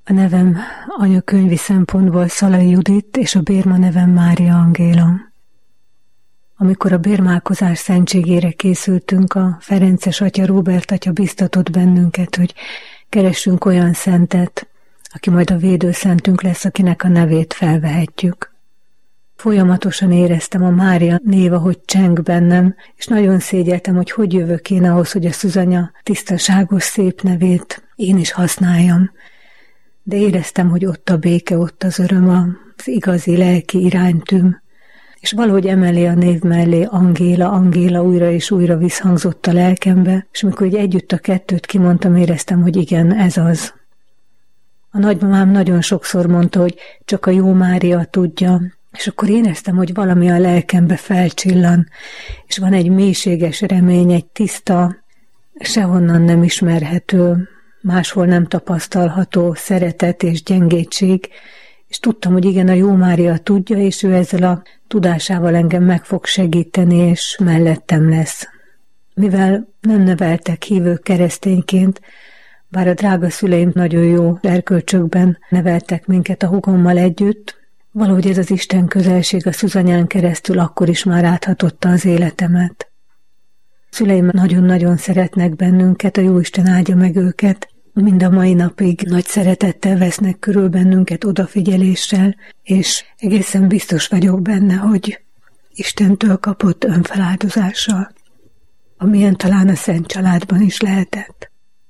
A nevem anyakönyvi szempontból Szalai Judit, és a bérma nevem Mária Angéla. Amikor a bérmálkozás szentségére készültünk, a Ferences atya, Róbert atya biztatott bennünket, hogy keressünk olyan szentet, aki majd a védőszentünk lesz, akinek a nevét felvehetjük. Folyamatosan éreztem a Mária név, ahogy cseng bennem, és nagyon szégyeltem, hogy jövök én ahhoz, hogy a Szűzanya tisztaságos, szép nevét én is használjam. De éreztem, hogy ott a béke, ott az öröm, az igazi lelki iránytűm, és valahogy emellé a név mellé Angéla, Angéla újra és újra visszhangzott a lelkembe, és amikor együtt a kettőt kimondtam, éreztem, hogy igen, ez az. A nagymamám nagyon sokszor mondta, hogy csak a jó Mária tudja, és akkor éreztem, hogy valami a lelkembe felcsillan, és van egy mélységes remény, egy tiszta, sehonnan nem ismerhető, máshol nem tapasztalható szeretet és gyengétség, és tudtam, hogy igen, a jó Mária tudja, és ő ezzel a tudásával engem meg fog segíteni, és mellettem lesz. Mivel nem neveltek hívő keresztényként, bár a drága szüleim nagyon jó erkölcsökben neveltek minket a húgommal együtt, valahogy ez az Isten közelség a Szűzanyán keresztül akkor is már áthatotta az életemet. Szüleim nagyon-nagyon szeretnek bennünket, a Jóisten áldja meg őket, mind a mai napig nagy szeretettel vesznek körül bennünket, odafigyeléssel, és egészen biztos vagyok benne, hogy Istentől kapott önfeláldozással, amilyen talán a Szent Családban is lehetett.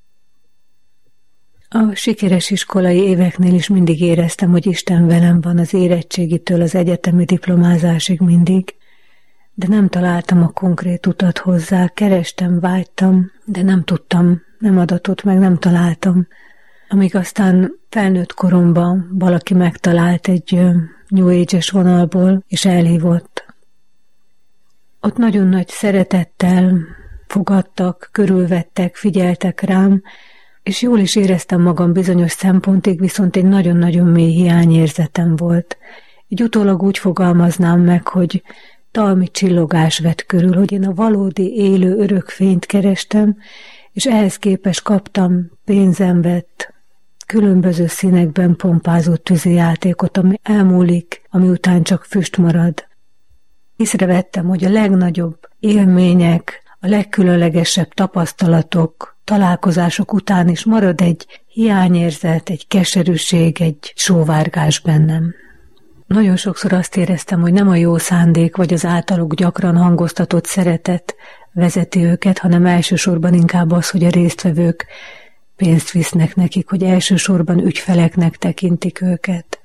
A sikeres iskolai éveknél is mindig éreztem, hogy Isten velem van az érettségitől az egyetemi diplomázásig mindig, de nem találtam a konkrét utat hozzá, kerestem, vágytam, de nem tudtam, nem adatott meg, nem találtam. Amíg aztán felnőtt koromban valaki megtalált egy New Age-es vonalból, és elhívott. Ott nagyon nagy szeretettel fogadtak, körülvettek, figyeltek rám, és jól is éreztem magam bizonyos szempontig, viszont egy nagyon-nagyon mély hiányérzetem volt. Így utólag úgy fogalmaznám meg, hogy talmi csillogás vett körül, hogy én a valódi, élő, örök fényt kerestem, és ehhez képest kaptam pénzem vett, különböző színekben pompázott tűzijátékot, ami elmúlik, ami után csak füst marad. Észrevettem, hogy a legnagyobb élmények, a legkülönlegesebb tapasztalatok, találkozások után is marad egy hiányérzet, egy keserűség, egy sóvárgás bennem. Nagyon sokszor azt éreztem, hogy nem a jó szándék vagy az általuk gyakran hangoztatott szeretet vezeti őket, hanem elsősorban inkább az, hogy a résztvevők pénzt visznek nekik, hogy elsősorban ügyfeleknek tekintik őket.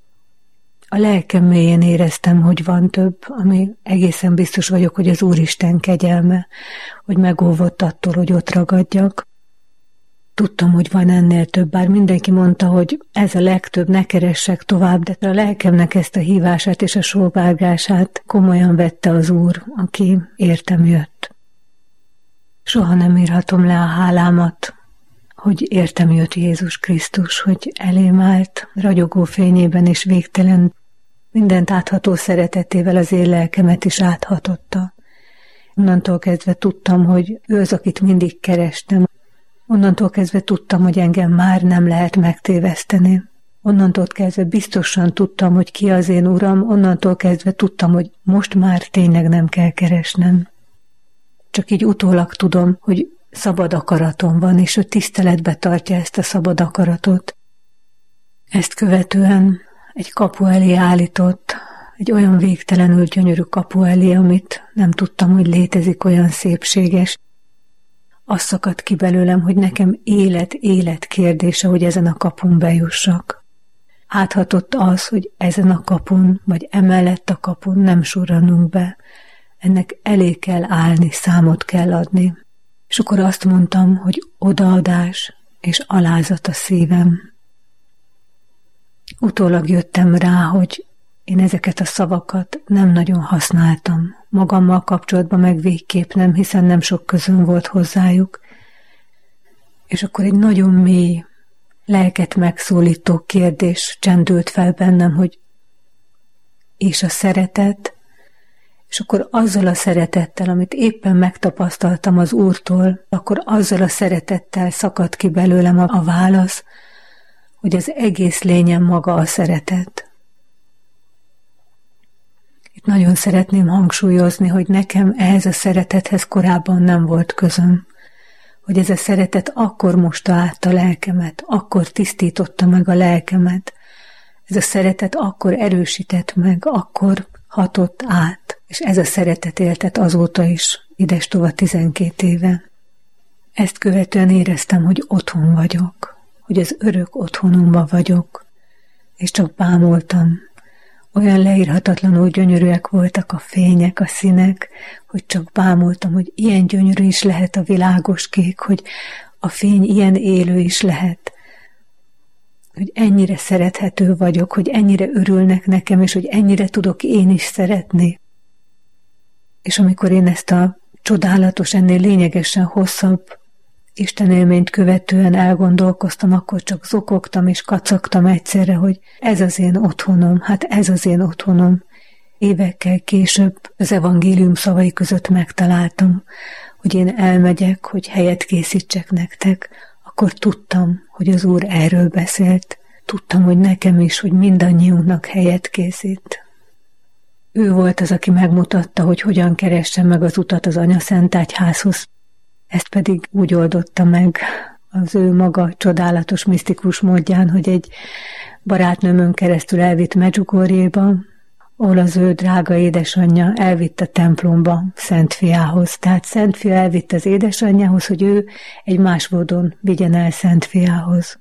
A lelkem mélyén éreztem, hogy van több, ami egészen biztos vagyok, hogy az Úristen kegyelme, hogy megóvott attól, hogy ott ragadjak. Tudtam, hogy van ennél több, bár mindenki mondta, hogy ez a legtöbb, ne keressek tovább, de a lelkemnek ezt a hívását és a sóvárgását komolyan vette az Úr, aki értem jött. Soha nem írhatom le a hálámat, hogy értem jött Jézus Krisztus, hogy elém állt, ragyogó fényében és végtelen, mindent átható szeretetével az én lelkemet is áthatotta. Onnantól kezdve tudtam, hogy ő az, akit mindig kerestem. Onnantól kezdve tudtam, hogy engem már nem lehet megtéveszteni. Onnantól kezdve biztosan tudtam, hogy ki az én Uram, onnantól kezdve tudtam, hogy most már tényleg nem kell keresnem. Csak így utólag tudom, hogy szabad akaratom van, és ő tiszteletbe tartja ezt a szabad akaratot. Ezt követően egy kapu elé állított, egy olyan végtelenül gyönyörű kapu elé, amit nem tudtam, hogy létezik, olyan szépséges. Az szakadt ki belőlem, hogy nekem élet kérdése, hogy ezen a kapun bejussak. Áthatott az, hogy ezen a kapun, vagy emellett a kapun nem surranunk be. Ennek elé kell állni, számot kell adni. És akkor azt mondtam, hogy odaadás és alázat a szívem. Utólag jöttem rá, hogy én ezeket a szavakat nem nagyon használtam. Magammal kapcsolatban meg végképp nem, hiszen nem sok közöm volt hozzájuk. És akkor egy nagyon mély, lelket megszólító kérdés csendült fel bennem, hogy és a szeretet, és akkor azzal a szeretettel, amit éppen megtapasztaltam az Úrtól, akkor azzal a szeretettel szakadt ki belőlem a válasz, hogy az egész lényem maga a szeretet. Itt nagyon szeretném hangsúlyozni, hogy nekem ehhez a szeretethez korábban nem volt közöm, hogy ez a szeretet akkor mosta át a lelkemet, akkor tisztította meg a lelkemet, ez a szeretet akkor erősített meg, akkor hatott át, és ez a szeretet éltet azóta is, idestova 12 éve. Ezt követően éreztem, hogy otthon vagyok, hogy az örök otthonomban vagyok, és csak bámultam. Olyan leírhatatlanul gyönyörűek voltak a fények, a színek, hogy csak bámultam, hogy ilyen gyönyörű is lehet a világos kék, hogy a fény ilyen élő is lehet, hogy ennyire szerethető vagyok, hogy ennyire örülnek nekem, és hogy ennyire tudok én is szeretni. És amikor én ezt a csodálatos, ennél lényegesen hosszabb istenélményt követően elgondolkoztam, akkor csak zokogtam és kacagtam egyszerre, hogy ez az én otthonom, hát ez az én otthonom. Évekkel később az evangélium szavai között megtaláltam, hogy én elmegyek, hogy helyet készítsek nektek, akkor tudtam, hogy az Úr erről beszélt. Tudtam, hogy nekem is, hogy mindannyiunknak helyet készít. Ő volt az, aki megmutatta, hogy hogyan keressem meg az utat az Anyaszentegyházhoz. Ezt pedig úgy oldotta meg az ő maga csodálatos, misztikus módján, hogy egy barátnőmön keresztül elvitt Medjugorjéba, ahol az ő drága édesanyja elvitt a templomba Szent Fiához. Tehát Szent Fia elvitt az édesanyjához, hogy ő egy más módon vigyen el Szent Fiához.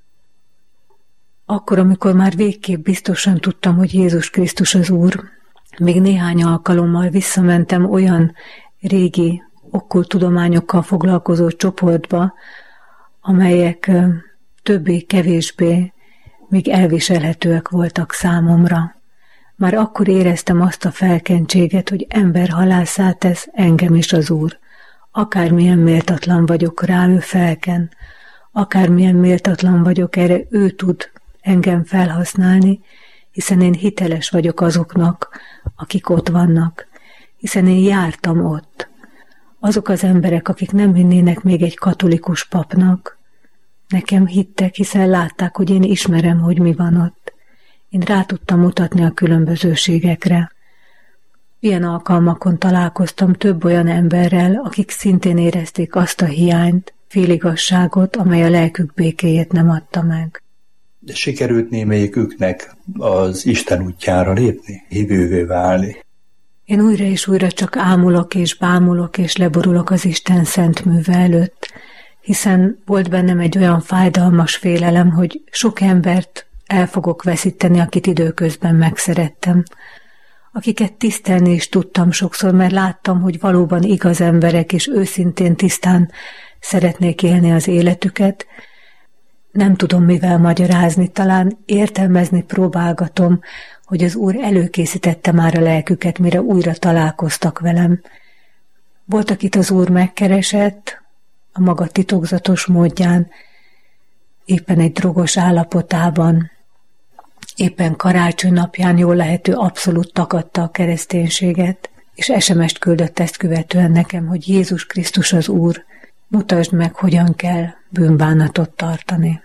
Akkor, amikor már végképp biztosan tudtam, hogy Jézus Krisztus az Úr, még néhány alkalommal visszamentem olyan régi okkult tudományokkal foglalkozó csoportba, amelyek többé-kevésbé még elviselhetőek voltak számomra. Már akkor éreztem azt a felkentséget, hogy emberhalásszá tesz engem is az Úr. Akármilyen méltatlan vagyok rá, ő felken. Akármilyen méltatlan vagyok, erre ő tud engem felhasználni, hiszen én hiteles vagyok azoknak, akik ott vannak, hiszen én jártam ott. Azok az emberek, akik nem hinnének még egy katolikus papnak, nekem hittek, hiszen látták, hogy én ismerem, hogy mi van ott. Én rá tudtam mutatni a különbözőségekre. Ilyen alkalmakon találkoztam több olyan emberrel, akik szintén érezték azt a hiányt, féligasságot, amely a lelkük békéjét nem adta meg. De sikerült némelyiküknek az Isten útjára lépni, hívővé válni? Én újra és újra csak ámulok és bámulok és leborulok az Isten szent műve előtt, hiszen volt bennem egy olyan fájdalmas félelem, hogy sok embert el fogok veszíteni, akit időközben megszerettem, akiket tisztelni is tudtam sokszor, mert láttam, hogy valóban igaz emberek, és őszintén tisztán szeretnék élni az életüket. Nem tudom mivel magyarázni, talán értelmezni próbálgatom, hogy az Úr előkészítette már a lelküket, mire újra találkoztak velem. Volt, akit az Úr megkeresett, a maga titokzatos módján, éppen egy drogos állapotában, éppen karácsony napján jól lehető abszolút tagadta a kereszténységet, és SMS-t küldött ezt követően nekem, hogy Jézus Krisztus az Úr, mutasd meg, hogyan kell bűnbánatot tartani.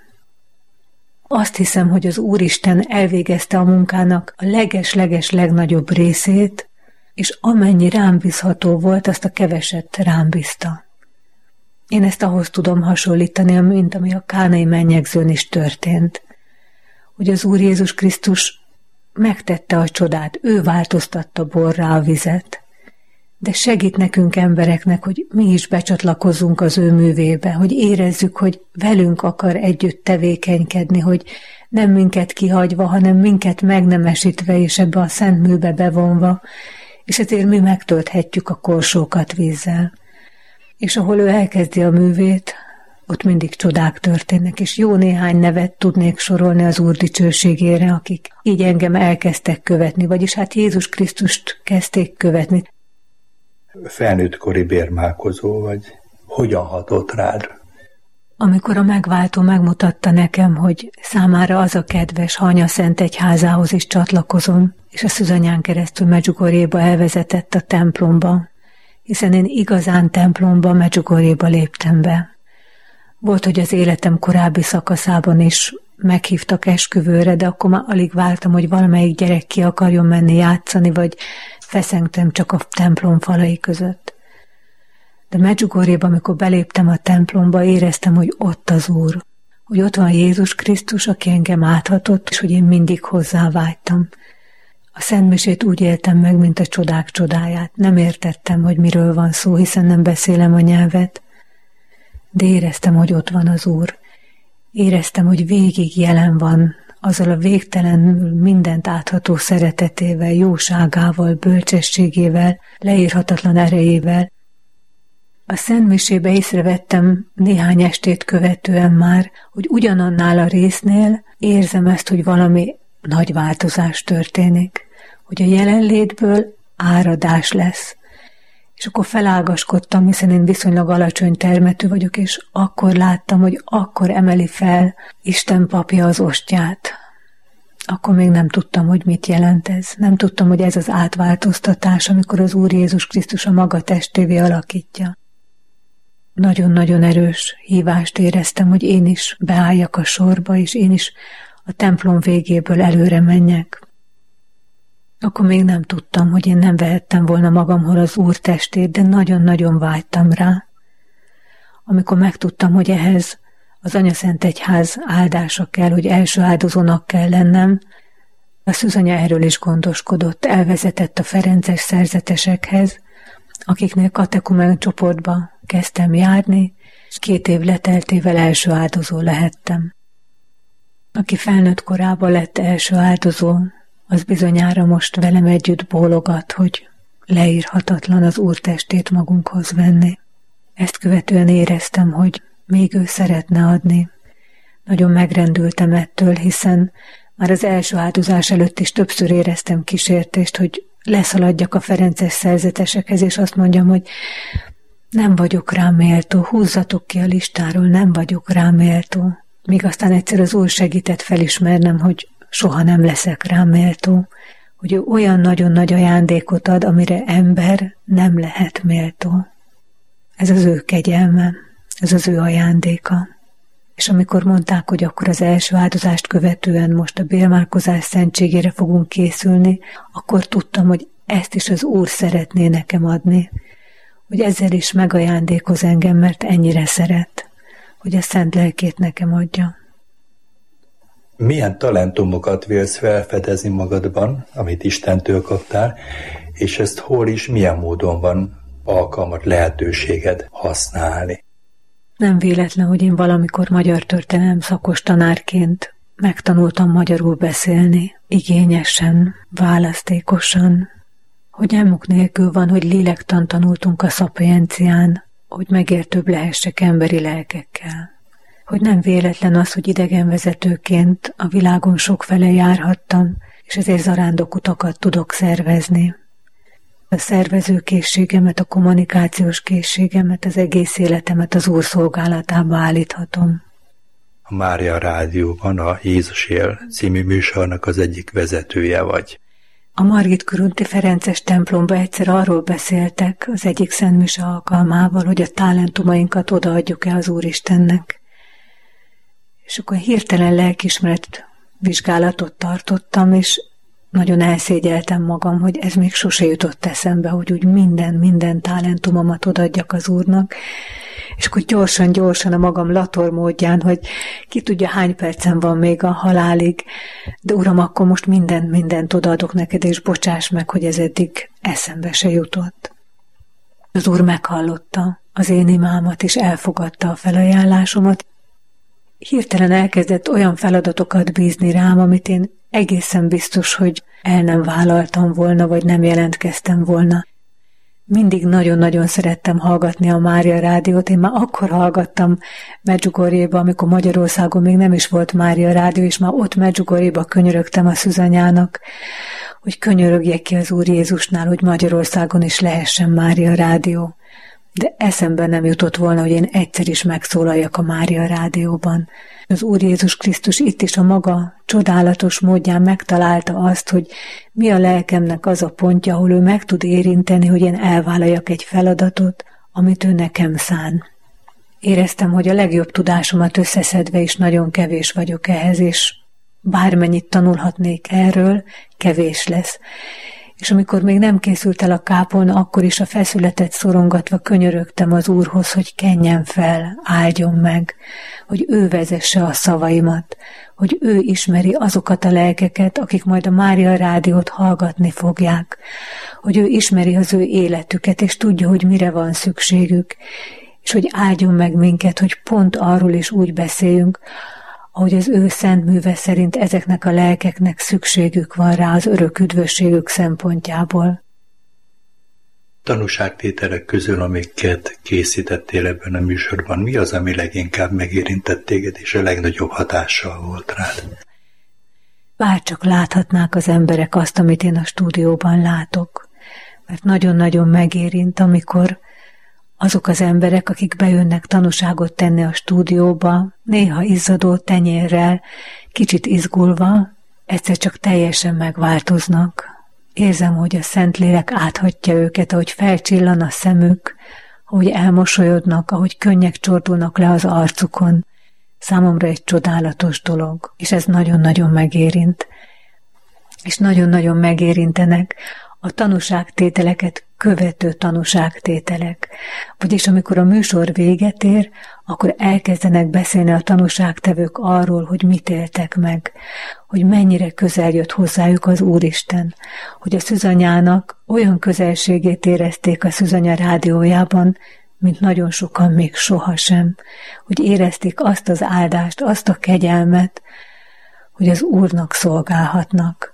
Azt hiszem, hogy az Úristen elvégezte a munkának a leges-leges legnagyobb részét, és amennyi rám bízható volt, azt a keveset rám bízta. Én ezt ahhoz tudom hasonlítani, mint ami a kánai mennyegzőn is történt, hogy az Úr Jézus Krisztus megtette a csodát, ő változtatta borrá a vizet, de segít nekünk embereknek, hogy mi is becsatlakozzunk az ő művébe, hogy érezzük, hogy velünk akar együtt tevékenykedni, hogy nem minket kihagyva, hanem minket megnemesítve és ebbe a szent műbe bevonva, és ezért mi megtölthetjük a korsókat vízzel. És ahol ő elkezdi a művét, ott mindig csodák történnek, és jó néhány nevet tudnék sorolni az Úr dicsőségére, akik így engem elkezdtek követni, vagyis hát Jézus Krisztust kezdték követni. Felnőttkori bérmálkozó vagy. Hogyan hatott rád? Amikor a megváltó megmutatta nekem, hogy számára az a kedves, ha Anyaszentegyházához is csatlakozom, és a Szűzanyán keresztül Medjugorjéba elvezetett a templomba, hiszen én igazán templomba, Medjugorjéba léptem be. Volt, hogy az életem korábbi szakaszában is meghívtak esküvőre, de akkor már alig vártam, hogy valamelyik gyerek ki akarjon menni játszani, vagy feszengtem csak a templom falai között. De Medjugorjéba, amikor beléptem a templomba, éreztem, hogy ott az Úr, hogy ott van Jézus Krisztus, aki engem áthatott, és hogy én mindig hozzá vágytam. A szentmisét úgy éltem meg, mint a csodák csodáját. Nem értettem, hogy miről van szó, hiszen nem beszélem a nyelvet, de éreztem, hogy ott van az Úr. Éreztem, hogy végig jelen van, azzal a végtelen mindent átható szeretetével, jóságával, bölcsességével, leírhatatlan erejével. A szentmisébe észrevettem néhány estét követően már, hogy ugyanannál a résznél érzem ezt, hogy valami nagy változás történik, hogy a jelenlétből áradás lesz. És akkor felágaskodtam, hiszen én viszonylag alacsony termetű vagyok, és akkor láttam, hogy akkor emeli fel Isten papja az ostját. Akkor még nem tudtam, hogy mit jelent ez. Nem tudtam, hogy ez az átváltoztatás, amikor az Úr Jézus Krisztus a maga testévé alakítja. Nagyon-nagyon erős hívást éreztem, hogy én is beálljak a sorba, és én is a templom végéből előre menjek. Akkor még nem tudtam, hogy én nem vehettem volna magamhoz az Úr testét, de nagyon-nagyon vágytam rá. Amikor megtudtam, hogy ehhez az Anyaszentegyház áldása kell, hogy első áldozónak kell lennem, a Szűzanya erről is gondoskodott, elvezetett a ferences szerzetesekhez, akiknél katekumen csoportba kezdtem járni, és 2 év leteltével első áldozó lehettem. Aki felnőtt korában lett első áldozó, az bizonyára most velem együtt bólogat, hogy leírhatatlan az Úr testét magunkhoz venni. Ezt követően éreztem, hogy még ő szeretne adni. Nagyon megrendültem ettől, hiszen már az első áldozás előtt is többször éreztem kísértést, hogy leszaladjak a ferences szerzetesekhez, és azt mondjam, hogy nem vagyok rá méltó, húzzatok ki a listáról, nem vagyok rá méltó. Míg aztán egyszer az Úr segített felismernem, hogy soha nem leszek rá méltó, hogy ő olyan nagyon nagy ajándékot ad, amire ember nem lehet méltó. Ez az ő kegyelme, ez az ő ajándéka. És amikor mondták, hogy akkor az első áldozást követően most a bélmálkozás szentségére fogunk készülni, akkor tudtam, hogy ezt is az Úr szeretné nekem adni, hogy ezzel is megajándékoz engem, mert ennyire szeret, hogy a szent lelkét nekem adja. Milyen talentumokat vélsz felfedezni magadban, amit Istentől kaptál, és ezt hol is, milyen módon van alkalmat, lehetőséged használni? Nem véletlen, hogy én valamikor magyar történelem szakos tanárként megtanultam magyarul beszélni, igényesen, választékosan, hogy elmuk nélkül van, hogy lélektant tanultunk a szapiencián, hogy megértőbb lehessek emberi lelkekkel. Hogy nem véletlen az, hogy idegenvezetőként a világon sokfele járhattam, és ezért zarándokutakat tudok szervezni. A szervezőkészségemet, a kommunikációs készségemet, az egész életemet az Úr szolgálatába állíthatom. A Mária Rádióban a Jézus él című műsornak az egyik vezetője vagy. A Margit körúti Ferences templomba egyszer arról beszéltek az egyik szentmise alkalmával, hogy a talentumainkat odaadjuk-e az Úristennek. És akkor hirtelen lelkiismeret vizsgálatot tartottam, és nagyon elszégyeltem magam, hogy ez még sose jutott eszembe, hogy úgy minden talentumomat odaadjak az Úrnak, és akkor gyorsan a magam lator módján, hogy ki tudja, hány percem van még a halálig, de Uram, akkor most mindent odaadok neked, és bocsáss meg, hogy ez eddig eszembe se jutott. Az Úr meghallotta az én imámat, és elfogadta a felajánlásomat. Hirtelen elkezdett olyan feladatokat bízni rám, amit én egészen biztos, hogy el nem vállaltam volna, vagy nem jelentkeztem volna. Mindig nagyon-nagyon szerettem hallgatni a Mária Rádiót. Én már akkor hallgattam Medjugorjéba, amikor Magyarországon még nem is volt Mária Rádió, és már ott Medjugorjéba könyörögtem a Szűzanyának, hogy könyörögjek ki az Úr Jézusnál, hogy Magyarországon is lehessen Mária Rádió. De eszembe nem jutott volna, hogy én egyszer is megszólaljak a Mária Rádióban. Az Úr Jézus Krisztus itt is a maga csodálatos módján megtalálta azt, hogy mi a lelkemnek az a pontja, ahol ő meg tud érinteni, hogy én elvállaljak egy feladatot, amit ő nekem szán. Éreztem, hogy a legjobb tudásomat összeszedve is nagyon kevés vagyok ehhez, és bármennyit tanulhatnék erről, kevés lesz. És amikor még nem készült el a kápolna, akkor is a feszületet szorongatva könyörögtem az Úrhoz, hogy kenjen fel, áldjon meg, hogy ő vezesse a szavaimat, hogy ő ismeri azokat a lelkeket, akik majd a Mária Rádiót hallgatni fogják, hogy ő ismeri az ő életüket, és tudja, hogy mire van szükségük, és hogy áldjon meg minket, hogy pont arról is úgy beszéljünk, ahogy az ő szent műve szerint ezeknek a lelkeknek szükségük van rá az örök üdvösségük szempontjából. Tanúságtételek közül, amiket készítettél ebben a műsorban, mi az, ami leginkább megérintett téged, és a legnagyobb hatással volt rád? Bárcsak láthatnák az emberek azt, amit én a stúdióban látok, mert nagyon-nagyon megérint, amikor azok az emberek, akik bejönnek tanúságot tenni a stúdióba, néha izzadó tenyérrel, kicsit izgulva, egyszer csak teljesen megváltoznak. Érzem, hogy a Szentlélek áthatja őket, ahogy felcsillan a szemük, ahogy elmosolyodnak, ahogy könnyek csordulnak le az arcukon. Számomra egy csodálatos dolog, és ez nagyon-nagyon megérint. És nagyon-nagyon megérintenek a tanúságtételeket követő tanúságtételek. Vagyis amikor a műsor véget ér, akkor elkezdenek beszélni a tanúságtevők arról, hogy mit éltek meg, hogy mennyire közel jött hozzájuk az Úristen, hogy a Szűzanyának olyan közelségét érezték a Szűzanya rádiójában, mint nagyon sokan még sohasem, hogy érezték azt az áldást, azt a kegyelmet, hogy az Úrnak szolgálhatnak.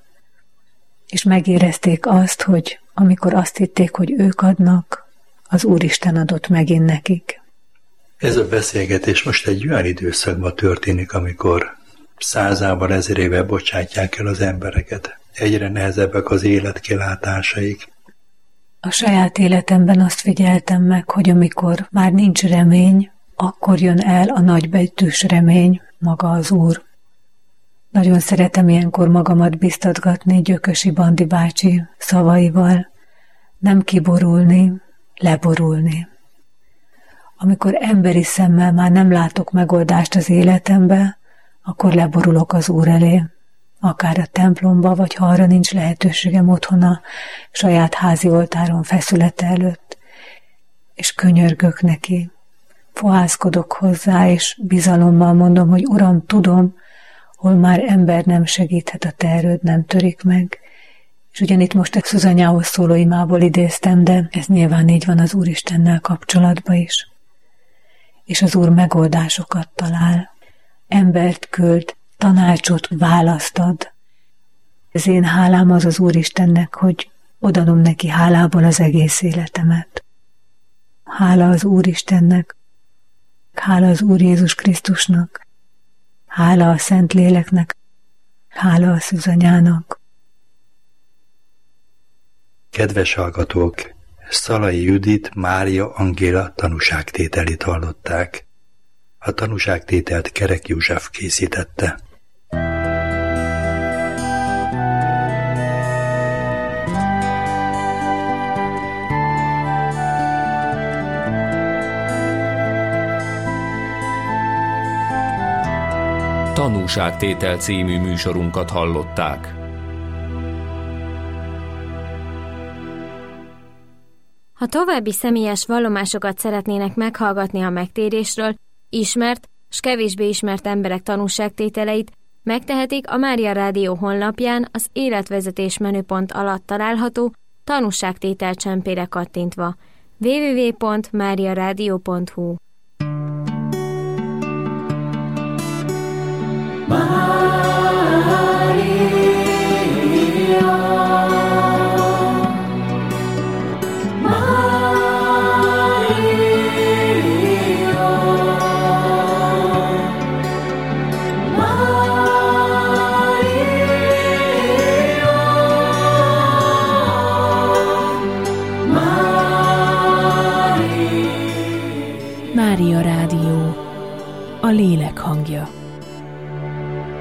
És megérezték azt, hogy amikor azt hitték, hogy ők adnak, az Úristen adott megint nekik. Ez a beszélgetés most egy olyan időszakban történik, amikor 100-ával, 1000-ével bocsátják el az embereket. Egyre nehezebbek az életkilátásaik. A saját életemben azt figyeltem meg, hogy amikor már nincs remény, akkor jön el a nagybetűs remény, maga az Úr. Nagyon szeretem ilyenkor magamat biztatgatni Gyökösi Bandi bácsi szavaival. Nem kiborulni, leborulni. Amikor emberi szemmel már nem látok megoldást az életembe, akkor leborulok az Úr elé. Akár a templomba, vagy ha arra nincs lehetőségem otthon a saját házi oltáron feszülete előtt. És könyörgök neki. Fohászkodok hozzá, és bizalommal mondom, hogy Uram, tudom, hol már ember nem segíthet, a te erőd nem törik meg. És ugyanitt most a Szűzanyához szóló imából idéztem, de ez nyilván így van az Úristennel kapcsolatban is. És az Úr megoldásokat talál, embert küld, tanácsot választad. Az én hálám az Úristennek, hogy odaadom neki hálából az egész életemet. Hála az Úristennek, hála az Úr Jézus Krisztusnak, hála a Szentléleknek, hála a Szűzanyának. Kedves hallgatók, Szalai Judit Mária Angéla tanúságtételét hallották. A tanúságtételt Kerek József készítette. Tanúságtétel című műsorunkat hallották. Ha további személyes vallomásokat szeretnének meghallgatni a megtérésről, ismert s kevésbé ismert emberek tanúságtételeit, megtehetik a Mária Rádió honlapján az életvezetés menüpont alatt található tanúságtétel csempére kattintva. www.mariaradio.hu Mária Rádió, a lélek hangja.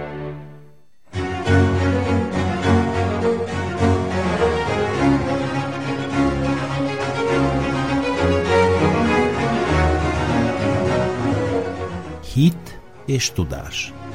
és tudás.